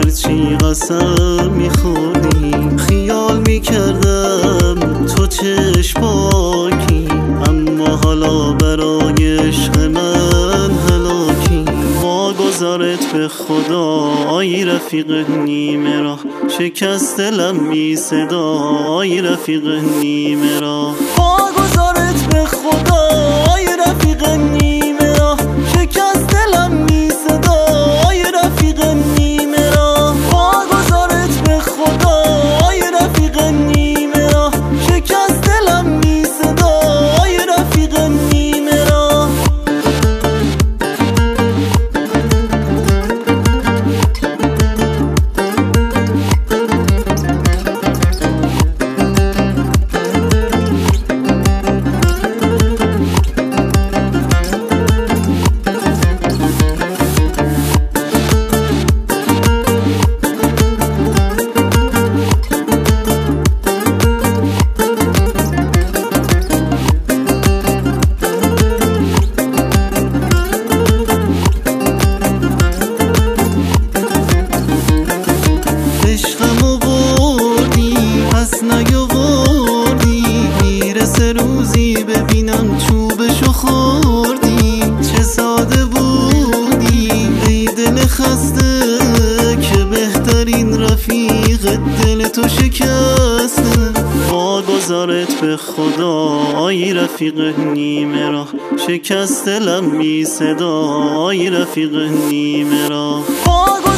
هرچی قسم میخوردیم، خیال میکردم تو چشم پاکی، اما حالا برای عشق من هلاکی. واگذارت به خدا آی رفیق نیمه راه، شکست دلم بی صدا آی رفیق نیمه راه. واگذارت به خدا آی رفیق نیمه راه، شکست دلم بی صدا آی رفیق نیمه راه. واگذارت به خدا آی رفیق نیمه راه، شکست دلم بی صدا آی رفیق نیمه راه. عشقمو بردی پس نیاوردی، میرسه روزی ببینم چوبشو خوردی. چه ساده بودی ای دل خسته که بهترین رفیق دل تو شکسته. واگذارت به خدا آی رفیق نیمه راه، شکست دلم بی صدا آی رفیق نیمه راه.